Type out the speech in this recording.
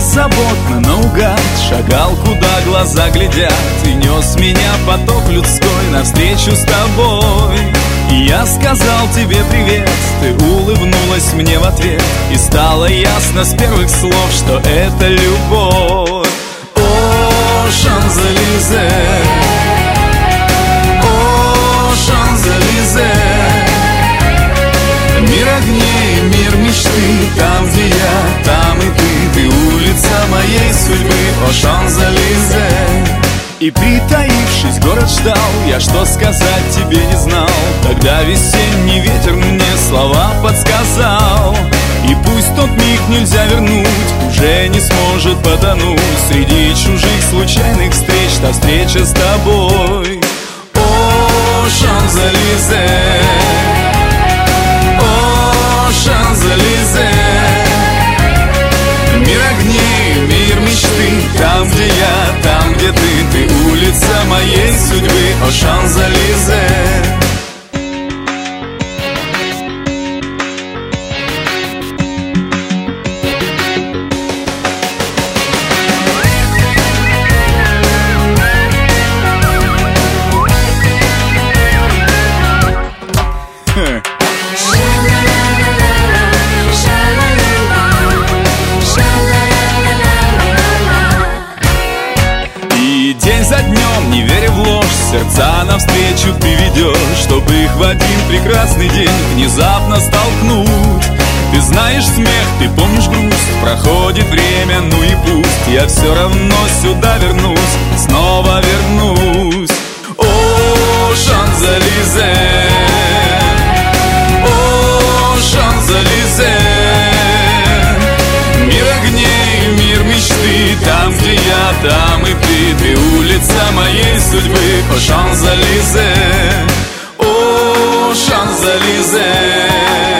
беззаботно наугад шагал, куда глаза глядят, и нес меня поток людской навстречу с тобой. И я сказал тебе привет, ты улыбнулась мне в ответ, и стало ясно с первых слов, что это любовь. О, Шанзелизе, о, Шанзелизе, мир огней, мир мечты, там, где я, там и ты улица моей судьбы, о, Шанзелизе. И притаившись, город ждал, я что сказать тебе не знал. Тогда весенний ветер мне слова подсказал. И пусть тот миг нельзя вернуть, уже не сможет потонуть среди чужих случайных встреч, та встреча с тобой. О, Шанзелизе, о, Шанзелизе, мир огней, мир мечты, там, где я, там, где ты улица моей судьбы, о, Шанзелизе. День за днем, не веря в ложь, сердца навстречу ты ведешь, чтобы их в один прекрасный день внезапно столкнуть. Ты знаешь смех, ты помнишь грусть, проходит время, ну и пусть, я все равно сюда вернусь, снова вернусь. О, Шанзелизе, о, Шанзелизе, мир огней, мир мечты, там, где я, там и ты улица моей судьбы, о, Шанзелизе, о, Шанзелизе.